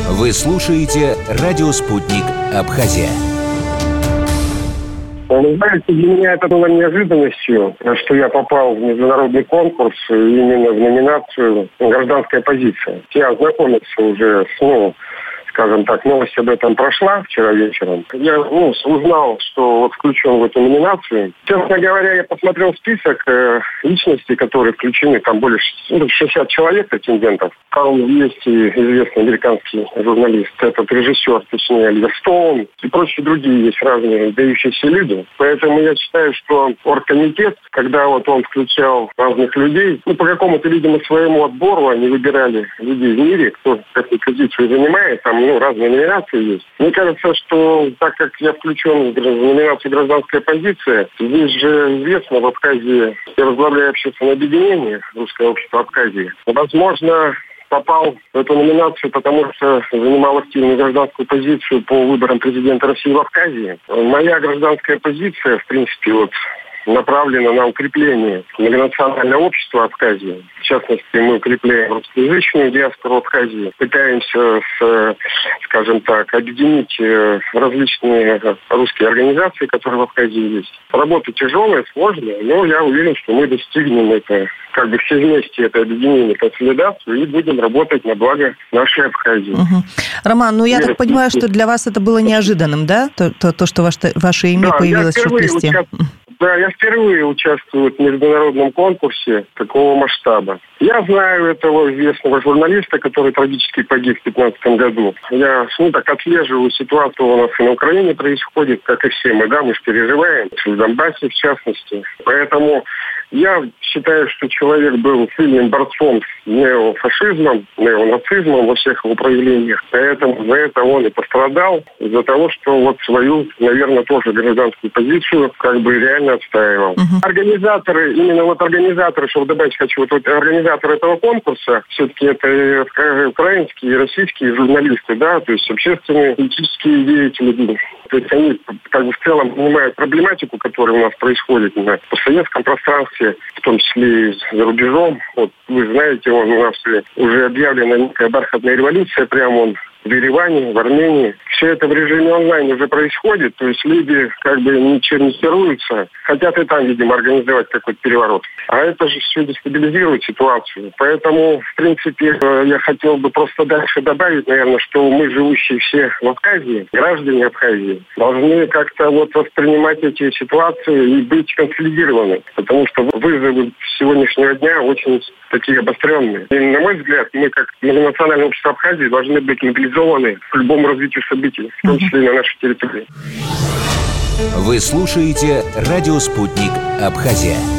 Вы слушаете «Радио Спутник. Абхазия». Вы знаете, для меня это было неожиданностью, что я попал в международный конкурс именно в номинацию «Гражданская позиция». Я ознакомился уже с, скажем так, новость об этом прошла вчера вечером. Я узнал, что вот включен в эту номинацию. Честно говоря, я посмотрел список личностей, которые включены, там более 60 человек претендентов. Там есть и известный американский журналист, этот режиссер, точнее, Оливер Стоун, и прочие другие есть разные выдающиеся люди. Поэтому я считаю, что оргкомитет, когда вот он включал разных людей, по какому-то, видимо, своему отбору они выбирали людей в мире, кто какую позицию занимает, там, разные номинации есть. Мне кажется, что так как я включен в номинацию «Гражданская позиция», здесь же известно, в Абхазии я возглавляю общественное объединение «Русское общество Абхазии». Возможно, попал в эту номинацию, потому что занимал активную гражданскую позицию по выборам президента России в Абхазии. Моя гражданская позиция, в принципе, направлена на укрепление многонационального общества Абхазии. В частности, мы укрепляем русскоязычную диаспору Абхазии, пытаемся, скажем так, объединить различные русские организации, которые в Абхазии есть. Работа тяжелая, сложная, но я уверен, что мы достигнем это, все вместе это объединение, консолидацию и будем работать на благо нашей Абхазии. Угу. Роман, я так понимаю, что для вас это было неожиданным, да? То что ваше имя появилось в шорт-листе. Да, я впервые участвую в международном конкурсе такого масштаба. Я знаю этого известного журналиста, который трагически погиб в 2015 году. Я отслеживаю ситуацию у нас и на Украине происходит, как и все мы, мы же переживаем, в Донбассе в частности. Поэтому я считаю, что человек был сильным борцом с неофашизмом, неонацизмом во всех его проявлениях. Поэтому за это он и пострадал, из-за того, что свою, наверное, тоже гражданскую позицию реально отстаивал. Организаторы, чтобы добавить хочу, организаторы этого конкурса, все-таки это украинские и российские журналисты, то есть общественные, политические деятели. То есть они в целом понимают проблематику, которая у нас происходит на постсоветском пространстве, в том числе и за рубежом. Вы знаете, у нас уже объявлена некая бархатная революция, прямо в Ереване, в Армении. Все это в режиме онлайн уже происходит, то есть люди ничем не стируются, хотят и там, видимо, организовать какой-то переворот. А это же все дестабилизирует ситуацию. Поэтому, в принципе, я хотел бы просто дальше добавить, наверное, что мы, живущие все в Абхазии, граждане Абхазии, должны как-то воспринимать эти ситуации и быть консолидированы, потому что вызовы сегодняшнего дня очень такие обостренные. И, на мой взгляд, мы, как многонациональное общество Абхазии, должны быть мобилизованы к любому развитию событий, в том числе и на нашей территории. Вы слушаете «Радио Спутник. Абхазия».